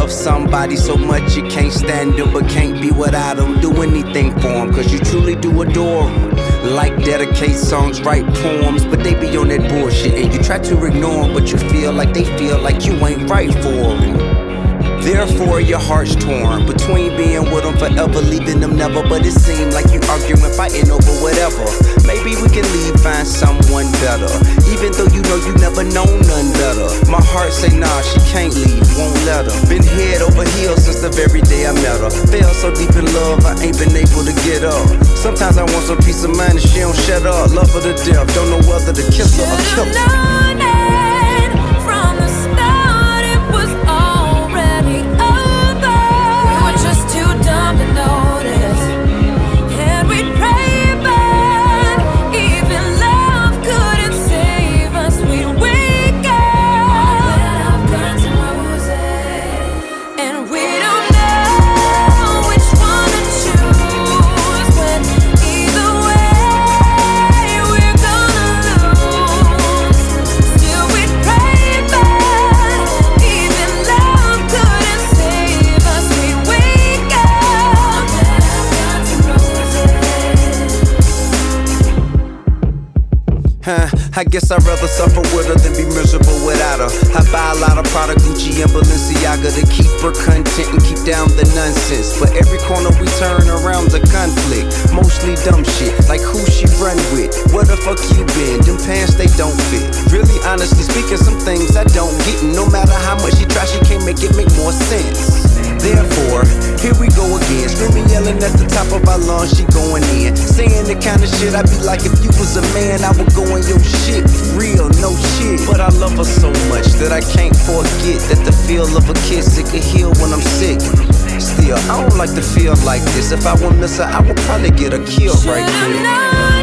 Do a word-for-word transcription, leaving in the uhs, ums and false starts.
love somebody so much you can't stand them but can't be without them. Do anything for them cause you truly do adore them. Like dedicate songs, write poems, but they be on that bullshit and you try to ignore them, but you feel like they feel like you ain't right for them. Therefore your heart's torn between being with them forever, leaving them never. But it seems like you arguing, fighting over whatever. Maybe we can leave, find someone better, even though you know you never known none better. My heart say nah, she can't leave, won't let her. Been head over heels since the very day I met her. Fell so deep in love, I ain't been able to get up. Sometimes I want some peace of mind and she don't shut up. Love her to death, don't know whether to kiss her or kill her. I guess I'd rather suffer with her than be miserable without her. I buy a lot of product, Gucci and Balenciaga, to keep her content and keep down the nonsense. But every corner we turn around the conflict, mostly dumb shit, like who she run with, where the fuck you been, them pants they don't fit. Really honestly speaking, some things I don't get, and no matter how much she tries, she can't make it make more sense. Therefore, here we go again, screaming, yelling at the top of our lungs, she going in, saying the kind of shit I'd be like, if you was a man, I would go in your shit, real, no shit. But I love her so much that I can't forget that the feel of a kiss, it could heal when I'm sick. Still, I don't like to feel like this. If I would miss her, I would probably get a kill right quick.